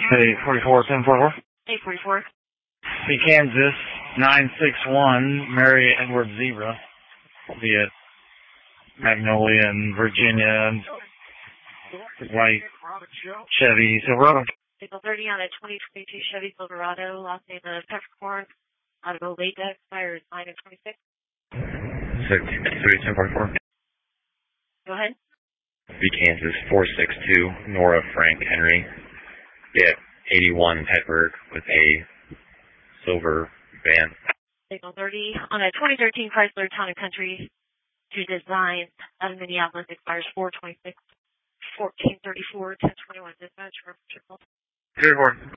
Hey, 44, 1044. Hey, 44. Hey, Kansas, 961, Mary Edward Zebra. Be at Magnolia and Virginia, white Chevy Silverado. Signal 30 on a 2022 Chevy Silverado, last name of Peppercorn, Auto late deck, expires 9 of 26. 1044. Go ahead. B Kansas 462, Nora Frank Henry. Yeah, 81 Hedberg with a silver van. Signal 30 on a 2013 Chrysler Town & Country to design out of Minneapolis, expires 4/26, 14/34, 10/21 dispatch. 34.